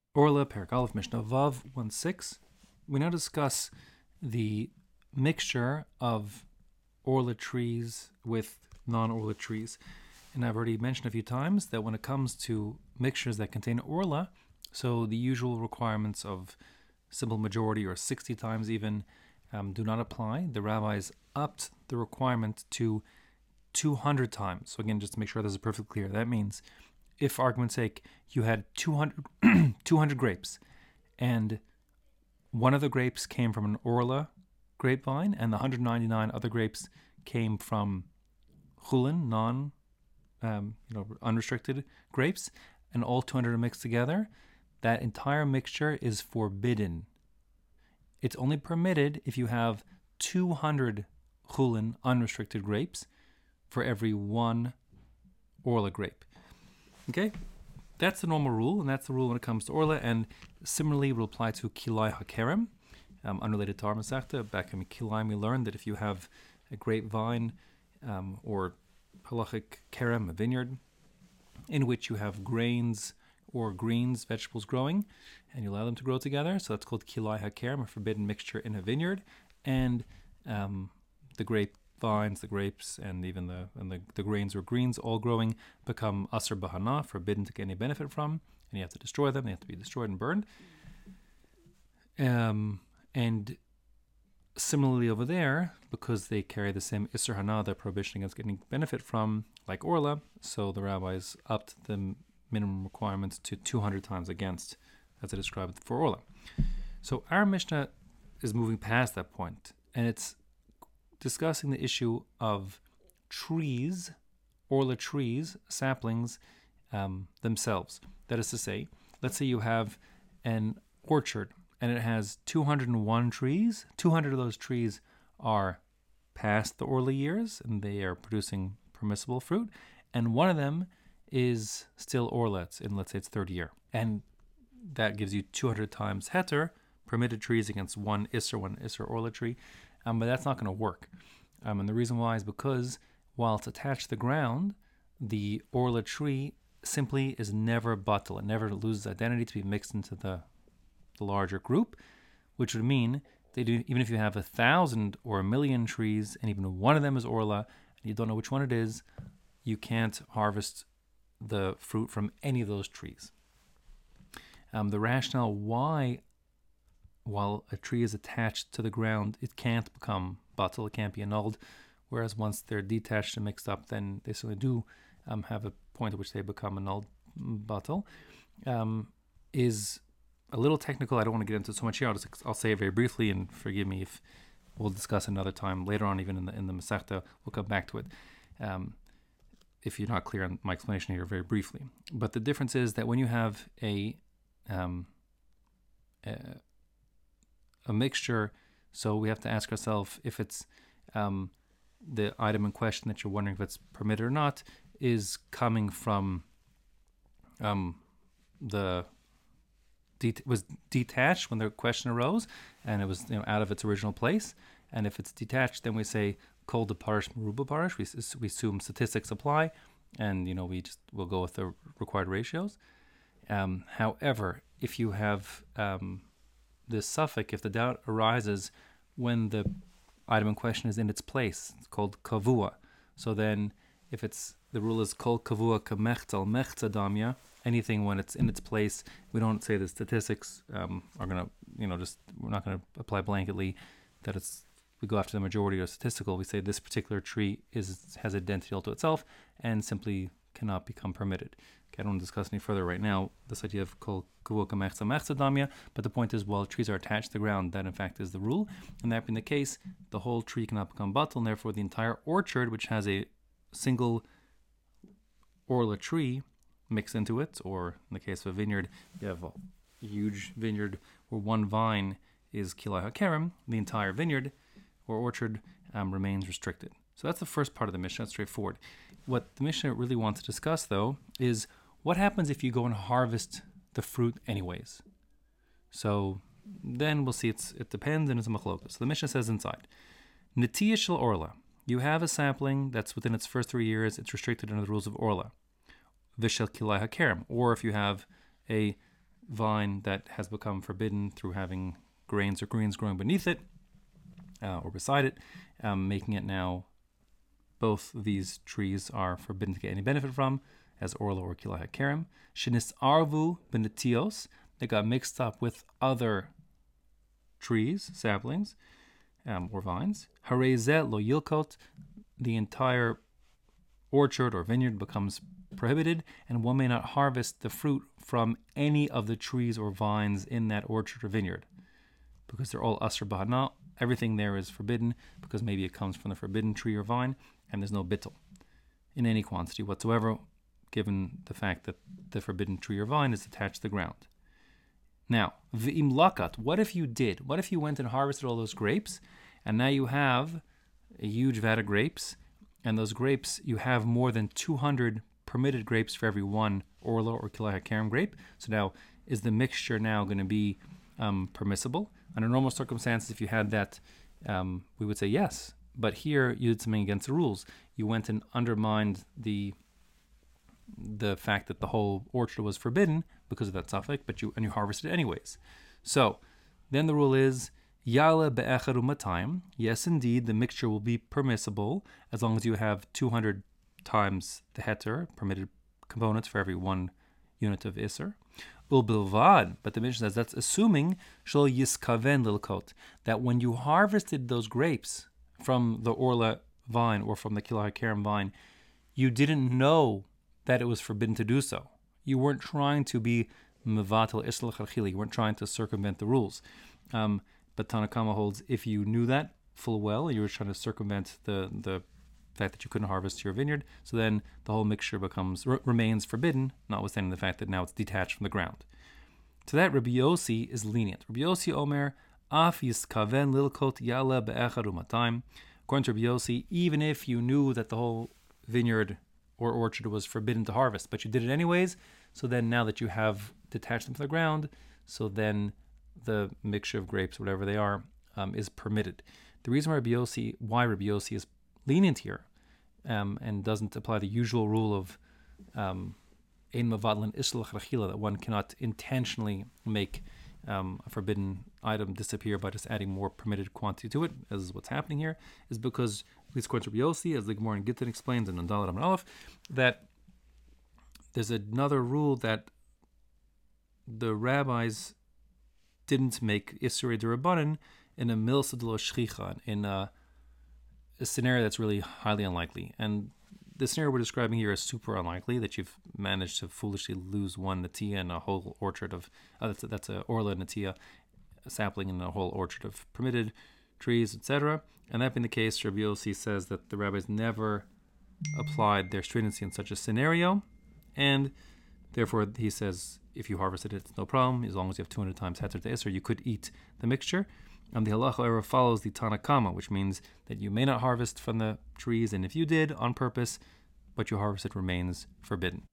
Orla, Perek Aleph, Mishnah Vav 1:6. We now discuss the mixture of Orla trees with non-Orla trees. And I've already mentioned a few times that when it comes to mixtures that contain Orla, so the usual requirements of simple majority or 60 times even do not apply. The rabbis upped the requirement to 200 times. So again, just to make sure this is perfectly clear, that means if, for argument's sake, you had 200 grapes, and one of the grapes came from an Orla grapevine, and the 199 other grapes came from chulin, unrestricted grapes, and all 200 are mixed together, that entire mixture is forbidden. It's only permitted if you have 200 chulin, unrestricted grapes, for every one Orla grape. Okay, that's the normal rule, and that's the rule when it comes to Orla, and similarly will apply to Kilai HaKerem, unrelated to our Masechta. Back in Kilaim we learned that if you have a grapevine or halachic kerem, a vineyard, in which you have grains or greens, vegetables growing, and you allow them to grow together, so that's called Kilai HaKerem, a forbidden mixture in a vineyard, and the grapevines, the grapes, and even the grains or greens all growing become asr bahana, forbidden to get any benefit from, and you have to destroy them. They have to be destroyed and burned. And similarly over there, because they carry the same isser hana, the prohibition against getting benefit from, like Orla, so the rabbis upped the minimum requirements to 200 times against, as I described for Orla. So our Mishnah is moving past that point, and it's discussing the issue of trees, Orla trees, saplings themselves. That is to say, let's say you have an orchard and it has 201 trees. 200 of those trees are past the Orla years and they are producing permissible fruit, and one of them is still Orla, in, let's say, its third year. And that gives you 200 times heter, permitted trees against one Isser Orla tree. But that's not going to work. And the reason why is because while it's attached to the ground, the Orla tree simply is never batel. It never loses identity to be mixed into the larger group, which would mean they do, even if you have 1,000 or 1,000,000 trees and even one of them is Orla and you don't know which one it is, you can't harvest the fruit from any of those trees. The rationale why, while a tree is attached to the ground, it can't become batel, it can't be annulled, whereas once they're detached and mixed up, then they certainly do have a point at which they become annulled, batel, is a little technical. I don't want to get into so much here. I'll say it very briefly, and forgive me if we'll discuss another time later on, even in the Masechta, we'll come back to it. If you're not clear on my explanation here, very briefly. But the difference is that when you have a mixture, so we have to ask ourselves if it's the item in question that you're wondering if it's permitted or not is coming from was detached when the question arose, and it was out of its original place. And if it's detached, then we say kol de parish meruba parish. We assume statistics apply, and we'll go with the required ratios. However, if you have this suffix, if the doubt arises when the item in question is in its place, it's called kavua. So then, if the rule is kol kavua kamechtal mechta damya, anything when it's in its place, we don't say the statistics are gonna, we're not gonna apply blanketly that we go after the majority or statistical. We say this particular tree has identity all to itself and simply cannot become permitted. Okay, I don't want to discuss any further right now this idea of kol kavua kamechta mechta damya, but the point is, while trees are attached to the ground, that in fact is the rule, and that being the case, the whole tree cannot become batel, and therefore the entire orchard, which has a single Orla tree mixed into it, or in the case of a vineyard, you have a huge vineyard where one vine is Kilai HaKerem, the entire vineyard or orchard remains restricted. So that's the first part of the Mishnah. That's straightforward. What the Mishnah really wants to discuss, though, is what happens if you go and harvest the fruit anyways. So then we'll see. It depends, and it's a machlokas. So the Mishnah says inside, Netiyah shel Orla. You have a sapling that's within its first 3 years. It's restricted under the rules of Orla. Vishel Kilai HaKerem. Or if you have a vine that has become forbidden through having grains or greens growing beneath it or beside it, making it now both these trees are forbidden to get any benefit from, as Orla or Kila HaKerem. Shenis Arvu Benetios, they got mixed up with other trees, saplings, or vines. Harezet Lo Yilkot, the entire orchard or vineyard becomes prohibited, and one may not harvest the fruit from any of the trees or vines in that orchard or vineyard, because they're all asr b'hana. Everything there is forbidden, because maybe it comes from the forbidden tree or vine, and there's no bittul in any quantity whatsoever, given the fact that the forbidden tree or vine is attached to the ground. Now, v'im lakat, what if you did? What if you went and harvested all those grapes, and now you have a huge vat of grapes, and those grapes, you have more than 200 permitted grapes for every one Orla or Kila HaKerem grape. So now, is the mixture now going to be permissible? Under normal circumstances, if you had that, we would say yes. But here, you did something against the rules. You went and undermined the fact that the whole orchard was forbidden because of that suffix, but you harvested it anyways. So then the rule is Yala be'echaru matayim. Yes, indeed, the mixture will be permissible as long as you have 200 times the heter, permitted components for every one unit of iser. Ulbilvad, but the Mishnah says that's assuming shel yiskaven lilkot, that when you harvested those grapes from the Orla vine or from the Kila HaKerem vine, you didn't know that it was forbidden to do so. You weren't trying to be mevatel isl chachili. You weren't trying to circumvent the rules. But Tanakama holds if you knew that full well, you were trying to circumvent the fact that you couldn't harvest your vineyard, so then the whole mixture remains forbidden, notwithstanding the fact that now it's detached from the ground. To that, Rabbi Yossi is lenient. Rabbi Yossi Omer, af yiskaven lilkot yala be'echaru matayim. According to Rabbi Yossi, even if you knew that the whole vineyard or orchard was forbidden to harvest, but you did it anyways, so then now that you have detached them from the ground, so then the mixture of grapes, whatever they are, is permitted. The reason why Rabbi Yossi is lenient here, and doesn't apply the usual rule of ein mavadlin isl chachila, that one cannot intentionally make a forbidden item disappear by just adding more permitted quantity to it, as is what's happening here, is because, at least according to Rabbi Yossi, as the Gemara in Gittin explains in Dalet Amud Aleph, that there's another rule that the rabbis didn't make Isurei D'Rabbanan in a milsa de lo shchicha, in a scenario that's really highly unlikely. And the scenario we're describing here is super unlikely, that you've managed to foolishly lose one natia in a whole orchard of, that's a Orla natia, a sapling in a whole orchard of permitted trees, etc. And that being the case, Rabbi Yossi says that the rabbis never applied their stringency in such a scenario, and therefore he says if you harvested it, it's no problem, as long as you have 200 times heter to iser, you could eat the mixture. And the halacha era follows the Tanakama, which means that you may not harvest from the trees, and if you did on purpose, what you harvested remains forbidden.